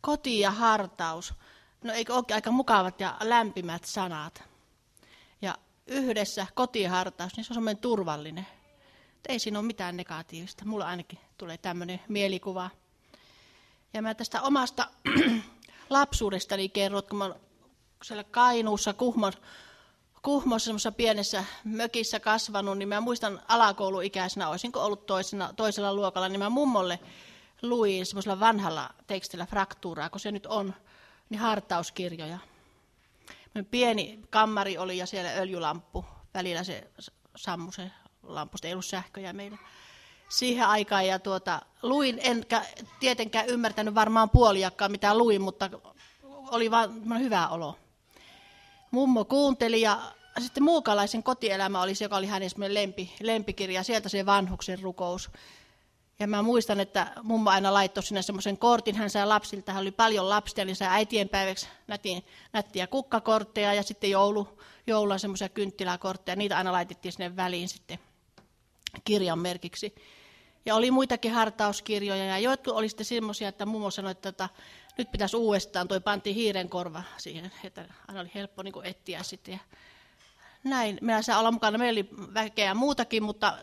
Koti ja hartaus. No eikö olekin aika mukavat ja lämpimät sanat? Ja yhdessä koti ja hartaus, niin se on semmoinen turvallinen. Ei siinä ole mitään negatiivista. Mulla ainakin tulee tämmöinen mielikuva. Ja mä tästä omasta lapsuudestani kerron, kun mä olen siellä Kainuussa, Kuhmossa semmoisessa pienessä mökissä kasvanut, niin mä muistan alakouluikäisenä, olisinko ollut toisella luokalla, niin mä mummolle luin semmoisella vanhalla tekstillä fraktuuraa, kun se nyt on, niin hartauskirjoja. Pieni kammari oli ja siellä öljylamppu, välillä se sammui se lampusta, ei ollut sähköjä meillä siihen aikaan. Ja luin, enkä tietenkään ymmärtänyt varmaan puoliakkaan mitä luin, mutta oli vaan hyvä olo. Mummo kuunteli ja sitten Muukalaisen kotielämä oli se, joka oli hänen lempikirja, sieltä se vanhuksen rukous. Ja mä muistan, että mummo aina laittoi sinne semmoisen kortin, hän sai lapsilta, hän oli paljon lapsia, niin sai äitienpäiväksi nättiä kukkakortteja ja sitten joulua semmoisia kynttiläkortteja, niitä aina laitettiin sinne väliin sitten kirjan merkiksi. Ja oli muitakin hartauskirjoja ja jotkut oli sitten semmoisia, että mummo sanoi, että nyt pitäisi uudestaan, pantiin hiirenkorva siihen, että aina oli helppo niin kuin etsiä sitten. Ja näin, minä sain olla mukana, meillä oli väkeä muutakin, mutta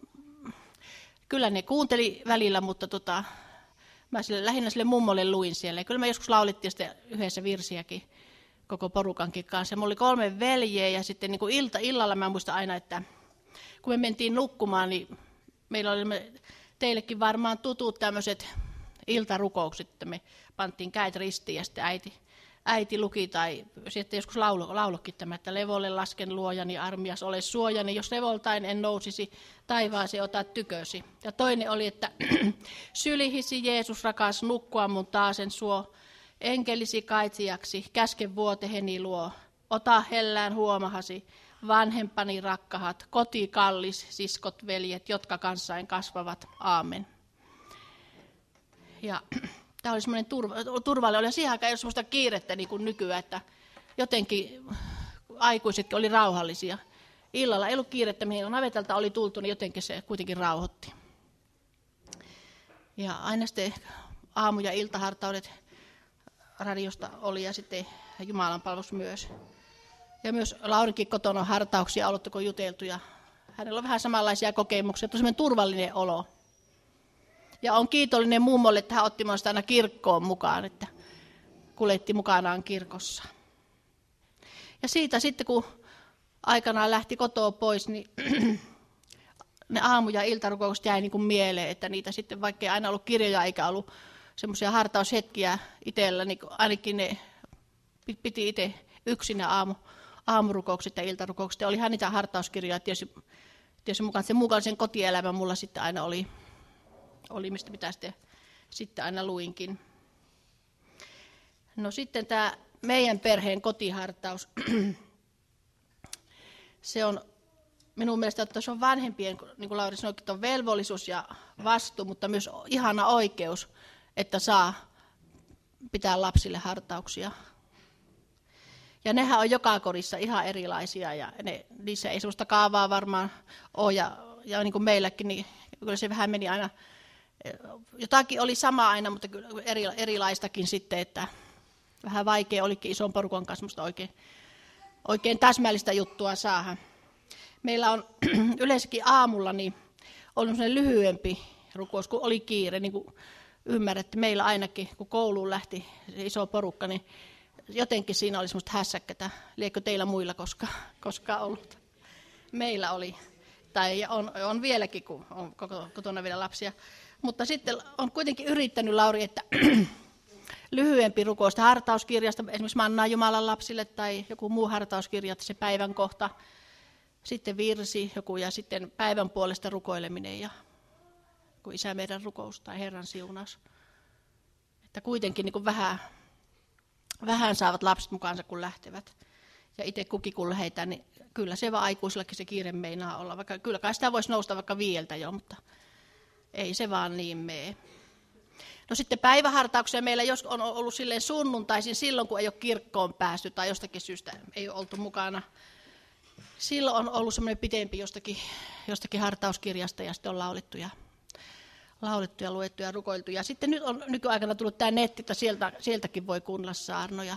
kyllä ne kuunteli välillä, mutta mä lähinnä sille mummolle luin siellä. Ja kyllä me joskus laulettiin sitten yhdessä virsiäkin koko porukankin kanssa. Mulla oli 3 veljeä ja sitten niin kuin illalla mä muistan aina, että kun me mentiin nukkumaan, niin meillä oli teillekin varmaan tutut tämmöiset iltarukoukset, että me pantiin kädet ristiin ja sitten äiti luki tai sitten joskus laulokin tämä, että levolle lasken luojani, armias ole suojani, jos levoltain en nousisi, taivaaseen ota tykösi. Ja toinen oli, että sylihisi Jeesus rakas nukkua mun taasen suo, enkelisi kaitsijaksi, käske vuoteheni luo, ota hellään huomahasi, vanhempani rakkahat, koti kallis, siskot veljet, jotka kanssain kasvavat. Aamen. Ja tämä oli semmoinen turvallinen, ja siihen aikaan ei ole semmoista kiirettä niin kuin nykyään, että jotenkin aikuisetkin oli rauhallisia. Illalla ei ollut kiirettä, mihin navetalta oli tultu, niin jotenkin se kuitenkin rauhoitti. Ja aina sitten aamu- ja iltahartaudet radiosta oli ja sitten jumalanpalvelus myös. Ja myös Laurinkin kotona on hartauksia ollut, kun juteltu, ja hänellä on vähän samanlaisia kokemuksia, että on semmoinen turvallinen olo. Ja on kiitollinen mummolle, että hän otti minua aina kirkkoon mukaan, että kuljetti mukanaan kirkossa. Ja siitä sitten, kun aikanaan lähti kotoa pois, niin ne aamu- ja iltarukoukset jäi niin kuin mieleen, että niitä sitten, vaikka ei aina ollut kirjoja eikä ollut semmoisia hartaushetkiä itsellä, niin ainakin ne piti itse yksin ne aamurukoukset ja iltarukoukset. Ja olihan niitä hartauskirjoja, tietysti mukaan sen mukaisen kotielämä mulla sitten aina oli mistä mitä sitten aina luinkin. No sitten tämä meidän perheen kotihartaus, se on minun mielestä, että se on vanhempien, niin kuin Lauri sanoi, että on velvollisuus ja vastuu, mutta myös ihana oikeus, että saa pitää lapsille hartauksia. Ja nehän on joka kodissa ihan erilaisia ja niissä ei sellaista kaavaa varmaan ole ja niin kuin meilläkin, niin kyllä se vähän meni aina. Jotakin oli sama aina, mutta kyllä erilaistakin sitten, että vähän vaikea olikin ison porukan kanssa musta oikein täsmällistä juttua saada. Meillä on yleensäkin aamulla niin oli sellainen lyhyempi rukous, kun oli kiire, niin kuin ymmärrätte, meillä ainakin, kun kouluun lähti se iso porukka, niin jotenkin siinä oli semmoista hässäkkätä. Liekö teillä muilla koskaan ollut? Meillä oli, tai on vieläkin, kun on kotona vielä lapsia. Mutta sitten on kuitenkin yrittänyt, Lauri, että lyhyempi rukousta hartauskirjasta, esimerkiksi Mannaa Jumalan lapsille tai joku muu hartauskirja, se päivän kohta, sitten virsi joku ja sitten päivän puolesta rukoileminen ja kun Isä meidän rukous tai Herran siunaus. Että kuitenkin niin kuin vähän saavat lapset mukaansa, kun lähtevät. Ja itse kukin kun lähdetään, niin kyllä se vaan aikuisillakin se kiire meinaa olla. Vaikka, kyllä kai sitä voisi nousta vaikka 5 jo, mutta ei se vaan niin mene. No sitten päivähartauksia meillä jos on ollut silleen sunnuntaisin silloin, kun ei ole kirkkoon päästy tai jostakin syystä ei ole oltu mukana. Silloin on ollut semmoinen pitempi jostakin hartauskirjasta ja sitten on laulettu ja laulettu ja luettu ja rukoiltu. Ja sitten nyt on nykyaikana tullut tämä netti, että sieltäkin voi kuunnella saarnoja.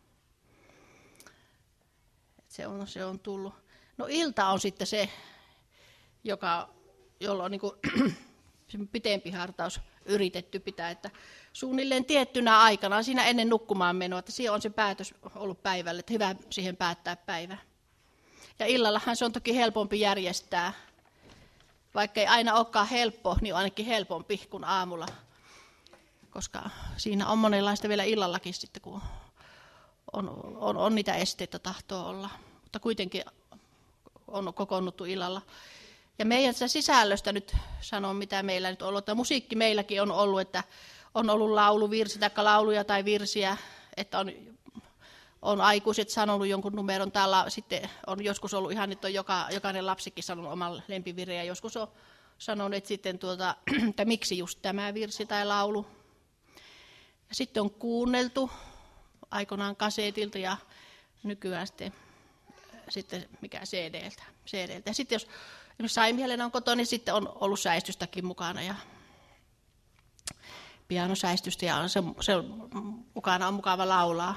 Se on tullut. No ilta on sitten se, jolla on niin kuin pitempi hartaus yritetty pitää, että suunnilleen tiettynä aikana, siinä ennen nukkumaan menoa, että siinä on se päätös ollut päivälle, että hyvä siihen päättää päivä. Ja illallahan se on toki helpompi järjestää, vaikka ei aina olekaan helppo, niin on ainakin helpompi kuin aamulla, koska siinä on monenlaista vielä illallakin sitten, kun on niitä esteitä tahtoo olla, mutta kuitenkin on kokoonnuttu illalla. Ja meidän sisällöstä nyt sanon, mitä meillä nyt on ollut, että musiikki meilläkin on ollut, että on ollut lauluvirsi tai lauluja tai virsiä, että on aikuiset sanonut jonkun numeron täällä, sitten on joskus ollut ihan, että on jokainen lapsikin sanonut oman lempivireen, ja joskus on sanonut, että sitten että miksi just tämä virsi tai laulu. Ja sitten on kuunneltu aikoinaan kasetilta ja nykyään sitten mikä CDltä. Ja sitten jos Saimielen on kotona, niin sitten on ollut säistystäkin mukana ja pianosäistystä ja se mukana on mukava laulaa.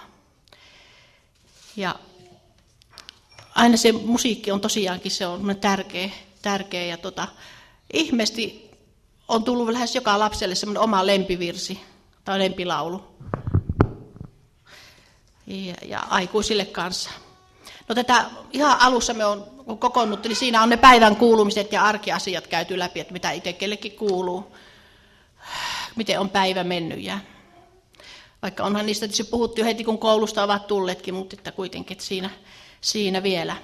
Ja aina se musiikki on tosiaankin se on tärkeä ja ihmeesti on tullut lähes joka lapselle semmoinen oma lempivirsi tai lempilaulu. Ja aikuisille kanssa. No tätä ihan alussa me on kokoonnuttu, niin siinä on ne päivän kuulumiset ja arkiasiat käyty läpi, että mitä itse kellekin kuuluu, miten on päivä mennyt. Ja vaikka onhan niistä tietysti puhuttu jo heti, kun koulusta ovat tulleetkin, mutta että kuitenkin että siinä vielä.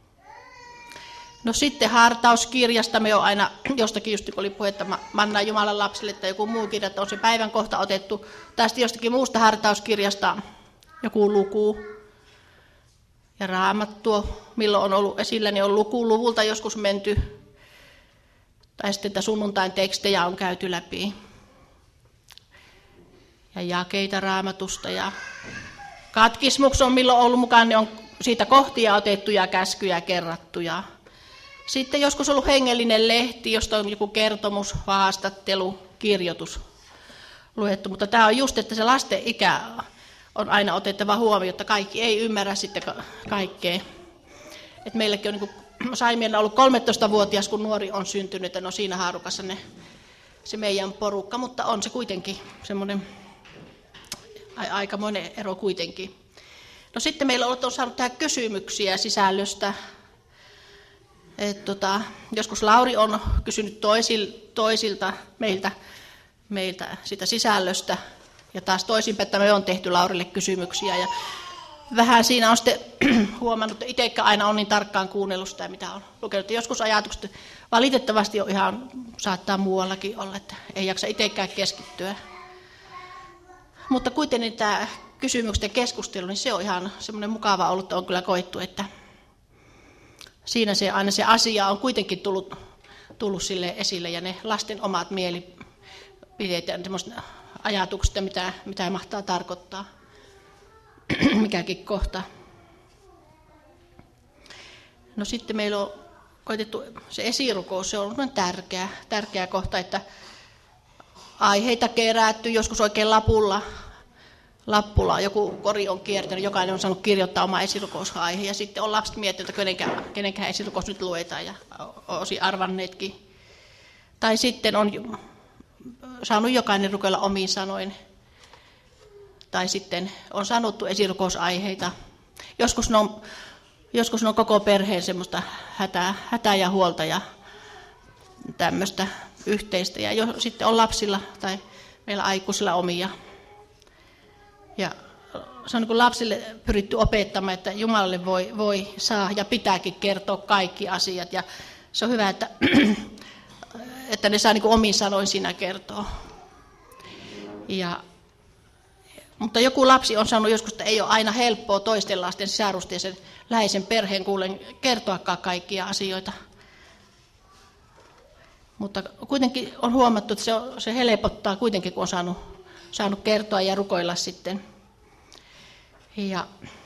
No sitten hartauskirjasta me on aina, jostakin just kun oli puhetta Manna Jumalan lapsille tai joku muu kirja, että on se päivän kohta otettu, tai sitten jostakin muusta hartauskirjasta joku luku. Ja Raamattua, milloin on ollut esillä, niin on luvulta joskus menty. Tai sitten että sunnuntain tekstejä on käyty läpi. Ja jakeita Raamatusta. Ja katkismuks on milloin ollut mukaan, niin on siitä kohtia otettu ja käskyjä kerrattu. Ja sitten joskus ollut hengellinen lehti, josta on joku kertomus, haastattelu, kirjoitus luettu. Mutta tämä on just, että se lasten ikä on aina otettava huomioon, että kaikki ei ymmärrä sitten kaikkea. Et meilläkin on niin Saimiella ollut 13-vuotias, kun nuori on syntynyt, että no siinä haarukassa se meidän porukka, mutta on se kuitenkin semmoinen aikamoinen ero kuitenkin. No sitten meillä on saanut tähän kysymyksiä sisällöstä. Joskus Lauri on kysynyt toisilta meiltä sitä sisällöstä. Ja taas toisinpäin, että me on tehty Laurille kysymyksiä. Ja vähän siinä on sitten huomannut, että itsekään aina on niin tarkkaan kuunnellut sitä, mitä on lukenut. Joskus ajatukset valitettavasti on ihan, saattaa muuallakin olla, että ei jaksa itsekään keskittyä. Mutta kuitenkin tämä kysymykset ja keskustelu, niin se on ihan semmoinen mukava ollut, että on kyllä koettu, että siinä aina se asia on kuitenkin tullut sille esille ja ne lasten omat mielipiteet ja semmoiset ajatukset, mitä mahtaa tarkoittaa, mikäkin kohta. No sitten meillä on koitettu se esirukous, se on ollut tärkeä kohta, että aiheita kerätty, joskus oikein lappulla joku kori on kiertänyt, jokainen on saanut kirjoittaa oma esirukousaiheen ja sitten on lapset miettinyt, että kenenkään esirukous nyt luetaan ja osin arvanneetkin. Tai sitten on saanut jokainen rukoilla omiin sanoin. Tai sitten on sanottu esirukousaiheiita. Joskus ne on koko perheen semmoista hätää ja huolta ja tämmöistä yhteistä. Ja sitten on lapsilla tai meillä aikuisilla omia. Ja se on niin kuin lapsille pyritty opettamaan, että Jumalalle voi saa ja pitääkin kertoa kaikki asiat. Ja se on hyvä, että ne saa niin kuin omin sanoin siinä kertoa. Mutta joku lapsi on sanonut joskus, että ei ole aina helppoa toisten lasten sisarusten ja sen läheisen perheen kuulen kertoakaan kaikkia asioita. Mutta kuitenkin on huomattu, että se helpottaa kuitenkin, kun on saanut kertoa ja rukoilla sitten. Ja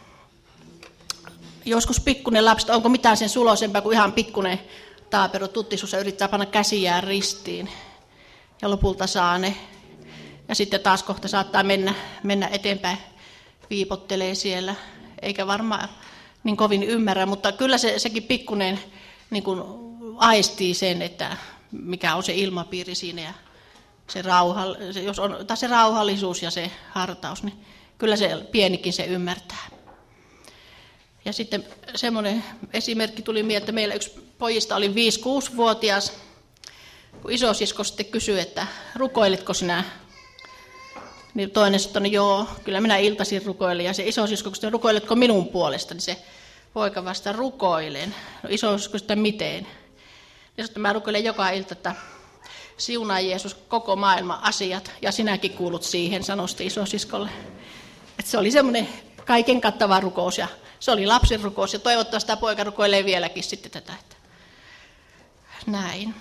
joskus pikkuinen lapsi, onko mitään sen suloisempaa kuin ihan pikkuinen taapero tuttisus ja yrittää panna käsiään ristiin. ja lopulta saa ne. Ja sitten taas kohta saattaa mennä eteenpäin, viipottelee siellä, eikä varmaan niin kovin ymmärrä, mutta kyllä sekin pikkuinen niin kuin aistii sen, että mikä on se ilmapiiri siinä ja jos on se rauhallisuus ja se hartaus, niin kyllä se pienikin se ymmärtää. Ja sitten semmoinen esimerkki tuli mieleen, että meillä yksi pojista oli 5-6-vuotias, kun isosisko sitten kysyi, että rukoilitko sinä? Niin toinen sanoi, että joo, kyllä minä iltaisin rukoilin. Ja se isosisko kysyi, rukoiletko minun puolestani? Niin se poika vastaa, rukoilen. No isosisko kysyi, miten? Ja sanoi, että mä rukoilen joka ilta, että siunaa Jeesus koko maailman asiat, ja sinäkin kuulut siihen, sanoi isosiskolle. Että se oli semmoinen kaiken kattava rukous, ja se oli lapsen rukous, ja toivottavasti tämä poika rukoilee vieläkin sitten tätä. Että näin.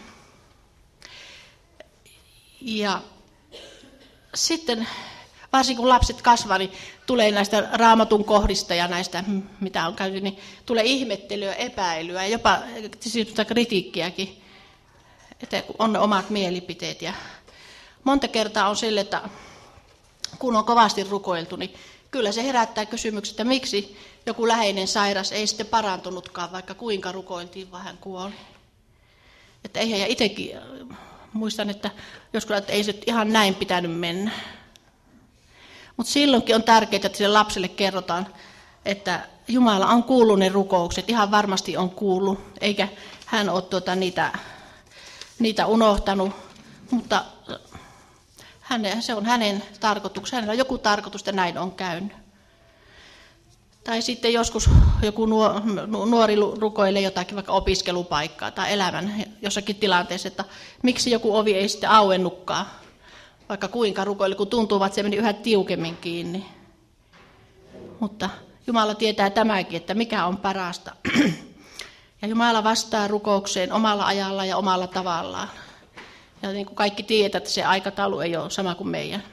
Ja sitten, varsinkin kun lapset kasvaa, niin tulee näistä raamatun kohdista ja näistä, mitä on käyty, niin tulee ihmettelyä, epäilyä ja jopa kritiikkiäkin, että on ne omat mielipiteet. Ja monta kertaa on sille, että kun on kovasti rukoiltu, niin kyllä se herättää kysymykset, että miksi joku läheinen sairas ei sitten parantunutkaan, vaikka kuinka rukoiltiin, vaan hän kuoli. Että eihän, ja itsekin muistan, että joskus että ei se ihan näin pitänyt mennä. Mutta silloinkin on tärkeää, että sille lapselle kerrotaan, että Jumala on kuullut ne rukoukset, ihan varmasti on kuullut, eikä hän ole niitä unohtanut, mutta se on hänen tarkoituksensa, hänellä on joku tarkoitus, että näin on käynyt. Tai sitten joskus joku nuori rukoilee jotakin, vaikka opiskelupaikkaa tai elämän jossakin tilanteessa, että miksi joku ovi ei sitten auennutkaan, vaikka kuinka rukoili, kun tuntuu, että se meni yhä tiukemmin kiinni. Mutta Jumala tietää tämäkin, että mikä on parasta. Ja Jumala vastaa rukoukseen omalla ajalla ja omalla tavallaan. Ja niin kuin kaikki tietää, että se aikataulu ei ole sama kuin meidän.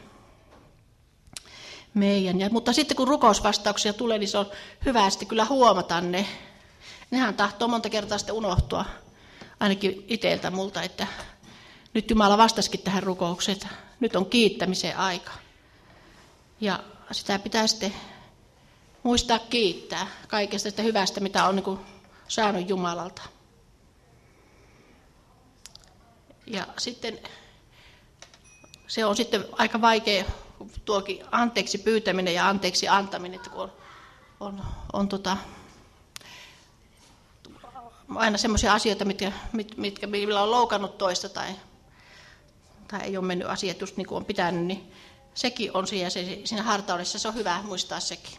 Mutta sitten kun rukousvastauksia tulee, niin se on hyvä sitten kyllä huomata ne. Nehän tahtoo monta kertaa sitten unohtua, ainakin itseltä multa, että nyt Jumala vastasikin tähän rukoukseen, että nyt on kiittämisen aika. Ja sitä pitää sitten muistaa kiittää kaikesta sitä hyvästä, mitä on niin kuin saanut Jumalalta. Ja sitten se on sitten aika vaikea tuokin anteeksi pyytäminen ja anteeksi antaminen, että kun on aina semmoisia asioita, millä on loukannut toista tai ei ole mennyt asiat just niin kuin on pitänyt, niin sekin on siinä hartaudessa, se on hyvä muistaa sekin.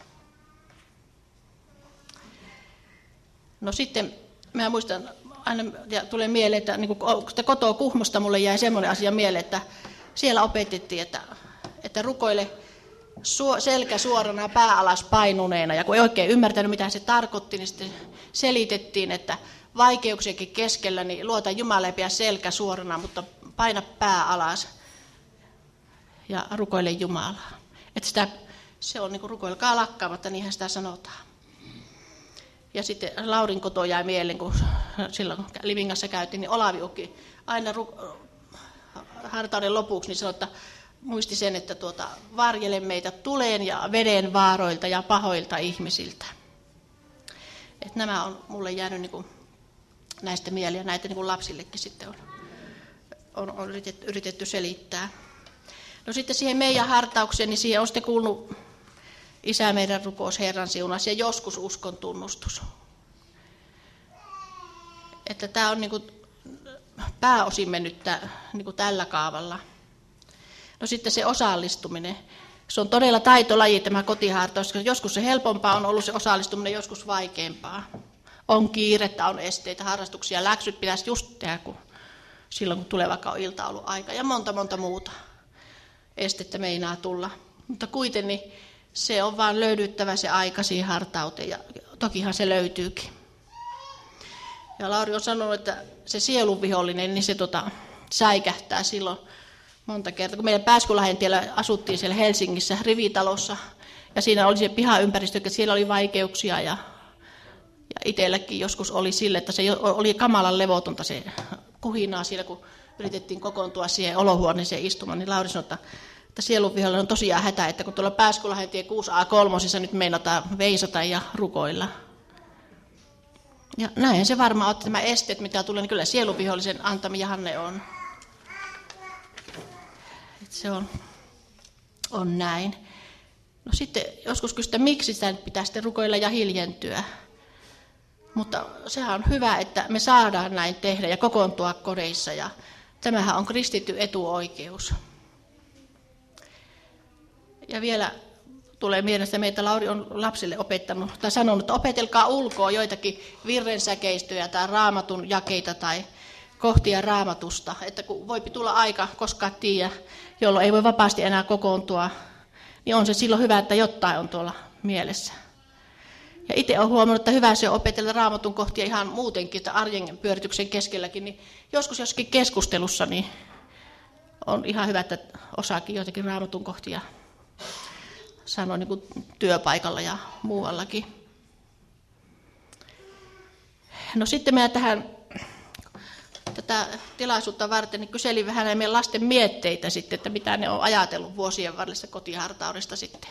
No sitten mä muistan aina, ja tulee mieleen, että niin kuin kotoa Kuhmosta mulle jäi semmoinen asia mieleen, että siellä opetettiin, että rukoile selkä suorana, pää alas painuneena. Ja kun ei oikein ymmärtänyt, mitä se tarkoitti, niin sitten selitettiin, että vaikeuksienkin keskellä niin luota Jumala ja pidä selkä suorana, mutta paina pää alas ja rukoile Jumalaa. Että se on niin kuin rukoilkaa lakkaamatta, niinhän sitä sanotaan. Ja sitten Laurin koto jäi mieleen, kun silloin kun Livingassa käytiin, niin Olavi Ukki aina hartauden lopuksi niin sanoi, että muisti sen, että varjele meitä tuleen ja veden vaaroilta ja pahoilta ihmisiltä. Että nämä on mulle jäänyt niin kuin näistä mieleen ja näitä niin kuin lapsillekin sitten on yritetty selittää. No sitten siihen meidän hartaukseen, niin siihen on sitten kuulunut Isä meidän rukous, Herran siunaus ja joskus uskon tunnustus. Että tämä on niin kuin pääosin mennyt niin kuin tällä kaavalla. No sitten se osallistuminen. Se on todella taitolaji tämä kotihartaus, koska joskus se helpompaa on ollut se osallistuminen, joskus vaikeampaa. On kiirettä, on esteitä, harrastuksia, läksyt pitäisi just tehdä silloin, kun tulee vaikka iltaoluaika ja monta muuta estettä meinaa tulla. Mutta kuitenkin se on vaan löydyttävä se aika siihen hartauteen ja tokihan se löytyykin. Ja Lauri on sanonut, että se sielun vihollinen, niin se säikähtää silloin monta kertaa. Kun meidän Pääskylahden tiellä asuttiin siellä Helsingissä rivitalossa ja siinä oli se pihaympäristö, että siellä oli vaikeuksia ja itselläkin joskus oli sille, että se oli kamalan levotonta se kuhinaa siellä, kun yritettiin kokoontua siihen olohuoneeseen istumaan, niin Lauri sanoi, että sielunvihollinen on tosiaan hätä, että kun tuolla Pääskylahden tie 6A3 nyt meinataan veisata ja rukoilla. Ja näin se varmaan on, että nämä esteet, mitä tulee, niin kyllä sielunvihollisen antamiahan ne on. Että se on näin. No sitten joskus kysytään, miksi sitä pitää sitten rukoilla ja hiljentyä. Mutta sehän on hyvä, että me saadaan näin tehdä ja kokoontua kodeissa. Ja tämähän on kristitty etuoikeus. Ja vielä tulee mielestä meitä, Lauri on lapsille opettanut tai sanonut, että opetelkaa ulkoa joitakin virrensäkeistöjä tai raamatun jakeita tai kohtia raamatusta. Että kun voi tulla aika, koskaan tiedä, jolloin ei voi vapaasti enää kokoontua, niin on se silloin hyvä, että jotain on tuolla mielessä. Ja itse olen huomannut, että hyvä se on opetella raamatun kohtia ihan muutenkin, että arjen pyörityksen keskelläkin. Niin joskin keskustelussa niin on ihan hyvä, että osaakin joitakin raamatun kohtia sanoa niin kuin työpaikalla ja muuallakin. No sitten minä tätä tilaisuutta varten niin kyselin vähän meidän lasten mietteitä sitten, että mitä ne on ajatellut vuosien varrella kotihartaudesta sitten.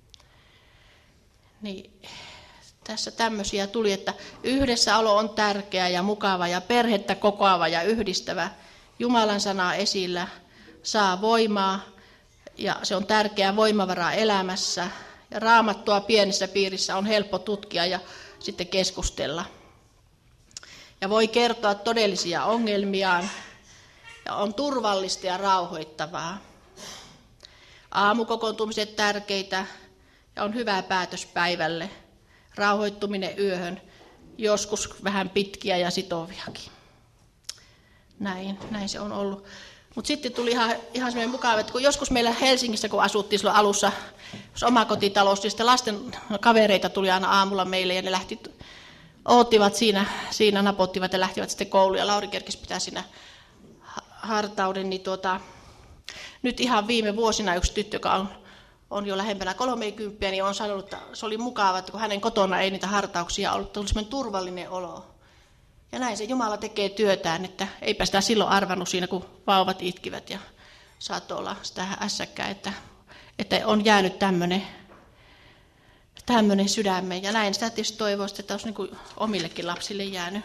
Niin tässä tämmöisiä tuli, että yhdessäolo on tärkeä ja mukava ja perhettä kokoava ja yhdistävä. Jumalan sanaa esillä saa voimaa ja se on tärkeä voimavara elämässä. Ja raamattua pienessä piirissä on helppo tutkia ja sitten keskustella. Ja voi kertoa todellisia ongelmiaan ja on turvallista ja rauhoittavaa. Aamukokoontumiset tärkeitä ja on hyvä päätös päivälle. Rauhoittuminen yöhön, joskus vähän pitkiä ja sitoviakin. Näin se on ollut. Mutta sitten tuli ihan semmoinen mukava, että kun joskus meillä Helsingissä, kun asuttiin silloin alussa, omakotitalous, niin sitten lasten kavereita tuli aina aamulla meille ja ne oottivat siinä napottivat ja lähtivät sitten kouluun ja Lauri kerkesi pitää siinä hartauden. Niin nyt ihan viime vuosina yksi tyttö, joka on jo lähempänä 30, niin on sanonut, että se oli mukava, että kun hänen kotona ei niitä hartauksia ollut, tuli semmoinen turvallinen olo. Ja näin se Jumala tekee työtään, että eipä sitä silloin arvannut siinä, kun vauvat itkivät ja saattoi olla sitä ässäkkää, että on jäänyt tämmöinen sydämeen. Ja näin sitä tietysti toivoisi, että olisi niin kuin omillekin lapsille jäänyt.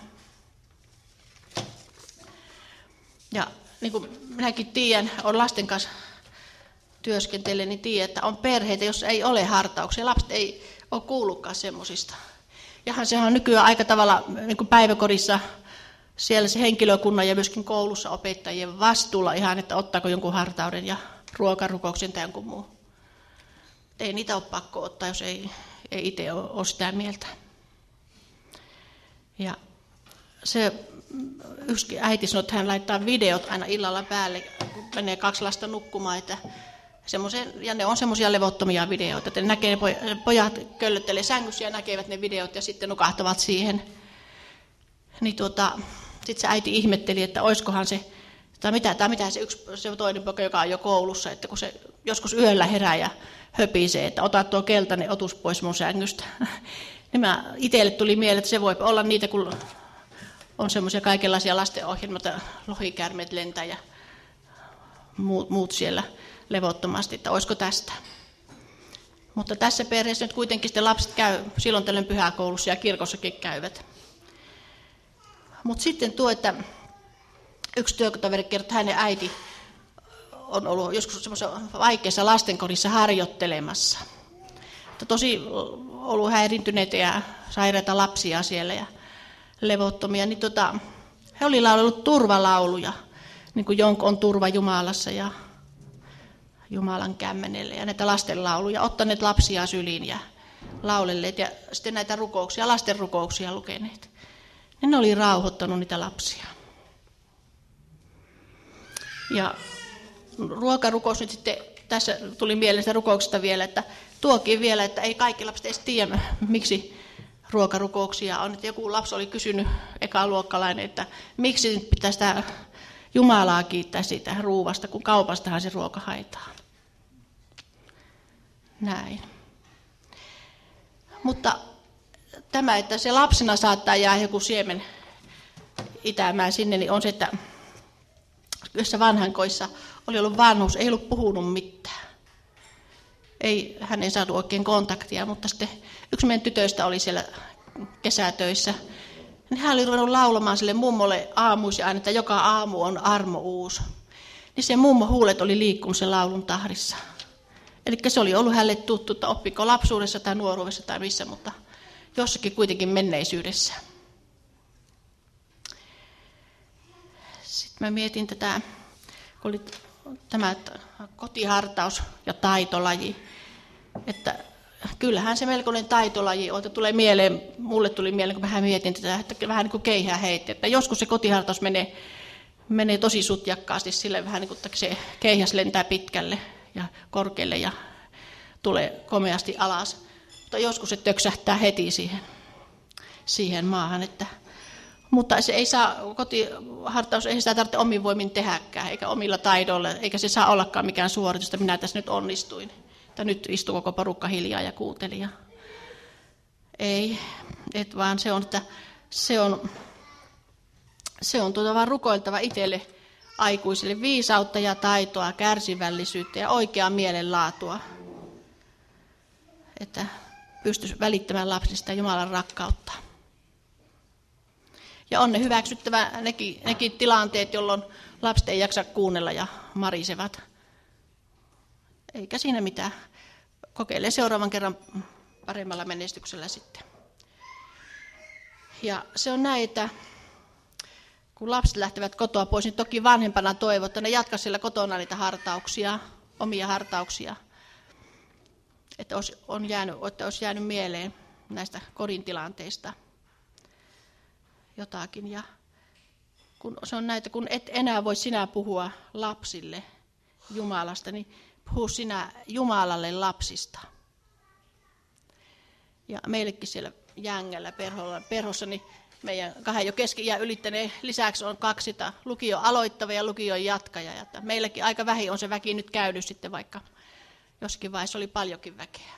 Ja niin kuin minäkin tiedän, olen lasten kanssa työskentelen, niin tiedän, että on perheitä, jos ei ole hartauksia. Lapset ei ole kuullutkaan semmoisista. Jahan sehän on nykyään aika tavalla niin kuin päiväkodissa siellä se henkilökunnan ja myöskin koulussa opettajien vastuulla ihan, että ottaako jonkun hartauden ja ruokarukouksen tai jonkun muu. Ei niitä ole pakko ottaa, jos ei itse ole sitä mieltä. Ja se yksi äiti sanoi, että hän laittaa videot aina illalla päälle, kun menee 2 lasta nukkumaan. Ja ne on semmoisia levottomia videoita, että ne pojat köllöttelee sängyssä ja näkevät ne videot ja sitten nukahtavat siihen. Niin sitten se äiti ihmetteli, että oiskohan se, tai mitä se toinen poika, joka on jo koulussa, että kun se joskus yöllä herää ja höpisee, että ota tuo keltainen otus pois mun sängystä. Niin itselle tuli mieleen, että se voi olla niitä, kun on semmoisia kaikenlaisia lastenohjelmia, lohikärmeet lentää ja muut siellä levottomasti, että olisiko tästä. Mutta tässä perheessä nyt kuitenkin sitten lapset käy silloin tällöin pyhäkoulussa ja kirkossakin käyvät. Mutta sitten että yksi työkaveri kertoi, että hänen äiti on ollut joskus semmoisessa vaikeassa lastenkodissa harjoittelemassa. Että tosi ollut häirintyneitä ja sairaita lapsia siellä ja levottomia. Niin he oli laulellut turvalauluja, niin kuin on turva Jumalassa ja Jumalan kämmenelle ja näitä lastenlauluja, ottaneet lapsia syliin ja laulelleet ja sitten näitä rukouksia, lasten rukouksia lukeneet. Niin ne oli rauhoittanut niitä lapsia. Ja ruokarukous nyt sitten, tässä tuli mieleen sitä rukouksesta vielä, että tuokin vielä, että ei kaikki lapset edes tiedä, miksi ruokarukouksia on. Että joku lapsi oli kysynyt, ekaluokkalainen, että miksi nyt pitää sitä Jumalaa kiittää siitä ruuvasta, kun kaupastahan se ruoka haetaan. Näin. Mutta tämä, että se lapsena saattaa jäädä joku siemen itämään sinne, niin on se, että yhdessä vanhankoissa oli ollut vanhus, ei ollut puhunut mitään. Hän ei saanut oikein kontaktia, mutta sitten yksi meidän tytöistä oli siellä kesätöissä. Niin hän oli ruvennut laulamaan sille mummolle aamuisin aina, että joka aamu on armo uusi. Niin se mummo huulet oli liikkunut sen laulun tahdissa. Eli se oli ollut hänelle tuttu, että oppiko lapsuudessa tai nuoruudessa tai missä, mutta jossakin kuitenkin menneisyydessä. Sitten mä mietin tätä, kun oli tämä kotihartaus ja taitolaji, että kyllähän se melkoinen taitolaji on, että mulle tuli mieleen, kun vähän mietin tätä, että vähän niin kuin keihää heitti, että joskus se kotihartaus menee tosi sutjakkaasti, sille vähän niin kuin että se keihäs lentää pitkälle ja korkealle ja tulee komeasti alas, mutta joskus se töksähtää heti siihen maahan, mutta se ei saa, kotihartaus ei sitä tarvitse omin voimin tehdäkään, eikä omilla taidoilla, eikä se saa ollakaan mikään suoritus, että minä tässä nyt onnistuin. Tai nyt istuu koko porukka hiljaa ja kuunteli. Ei, vaan se on, että se on vaan rukoiltava itselle aikuisille viisautta ja taitoa, kärsivällisyyttä ja oikeaa mielenlaatua. Että pystyisi välittämään lapsista Jumalan rakkautta. Ja on ne hyväksyttävä nekin tilanteet, jolloin lapset ei jaksa kuunnella ja marisevat. Eikä siinä mitään. Kokeilee seuraavan kerran paremmalla menestyksellä sitten. Ja se on näin, että kun lapset lähtevät kotoa pois, niin toki vanhempana toivoo, että ne jatkaa siellä kotona niitä hartauksia, omia hartauksia. Että olisi jäänyt mieleen näistä kodin tilanteista jotakin. Ja kun se on näitä, kun et enää voi sinä puhua lapsille Jumalasta, niin puhu sinä Jumalalle lapsista. Ja meillekin siellä Jängällä perhossa, niin meidän 2 jo keski-iän ylittäneen lisäksi on 2 lukion aloittava ja lukion jatkaja. Ja meilläkin aika vähin on se väki nyt käynyt sitten, vaikka joskin vaiheessa oli paljonkin väkeä.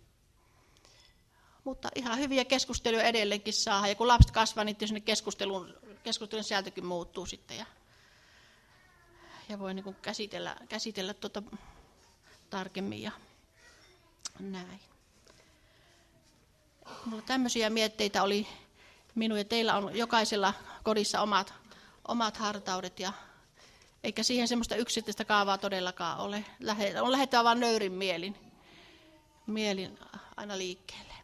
Mutta ihan hyviä keskusteluja edelleenkin saa. Ja kun lapset kasvaa, niin keskustelun sisältökin muuttuu sitten. Ja voi niin kuin käsitellä tarkemmin ja näin. Mulla tämmöisiä mietteitä oli minun ja teillä on jokaisella kodissa omat hartaudet ja eikä siihen semmoista yksittäistä kaavaa todellakaan ole. On lähdettävä vaan nöyrin mielin aina liikkeelle.